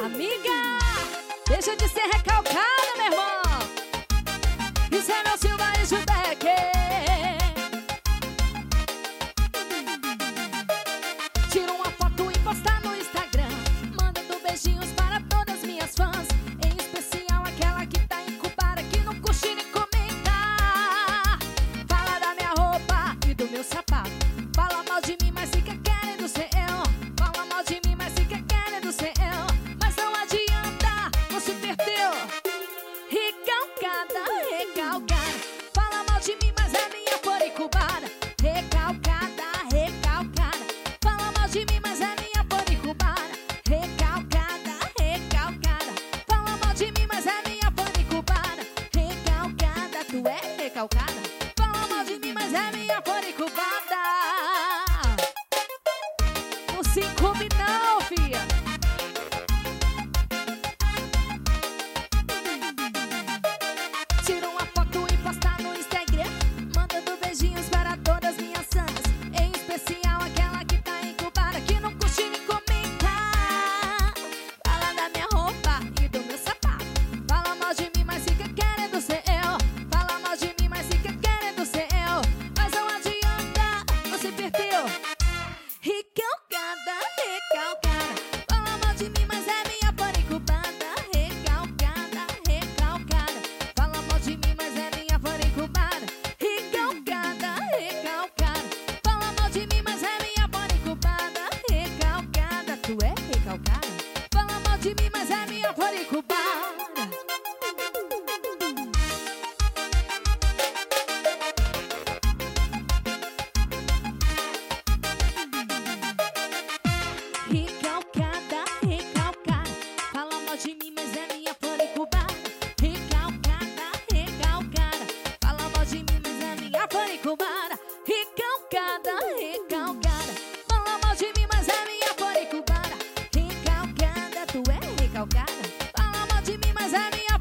Amiga, deixa de ser recalcada, meu irmão. Isso é meu Silva e Judeque. Tira uma foto e posta no Instagram, mandando beijinhos para todas minhas fãs, em especial aquela que tá incubada, que não curte nem comenta. Fala da minha roupa e do meu sapato, fala mal de mim, mas fica querendo ser eu. Fala mal de mim, mas fica querendo ser eu. Mas não adianta, você perdeu. Recalcada, recalcada. Fala mal de mim, mas é minha flor incubada. Recalcada, recalcada. Fala mal de mim, mas é minha flor incubada. Recalcada, recalcada. Fala mal de mim, mas é minha flor incubada. Recalcada, tu é recalcada. Fala mal de mim, mas é minha flor incubada. Não se incube não, fia. Tira uma foto e posta no Instagram, mandando beijinhos para todas minhas fãs, em especial aquela que tá incubada, que não curte nem comenta. Fala da minha roupa e do meu sapato, fala mal de mim, mas fica querendo ser eu. Fala mal de mim, mas fica querendo ser eu. Mas não adianta, você perdeu. Recalcada, recalcada. Fala mal de mim, mas é minha flor incubada. Recalcada, recalcada. Fala mal de mim, mas é minha flor incubada. Recalcada, recalcada. Fala mal de mim, mas é minha flor incubada. Recalcada, tu é recalcada. Fala mal de mim, mas é minha flor incubada. Recalcada, recalcada. Fala mal de mim, mas é minha flor incubada. Recalcada, recalcada. Fala mal de mim, mas é minha flor incubada. Recalcada, recalcada. Fala mal de mim, mas é minha flor incubada. Recalcada, tu é recalcada. Fala mal de mim, mas é minha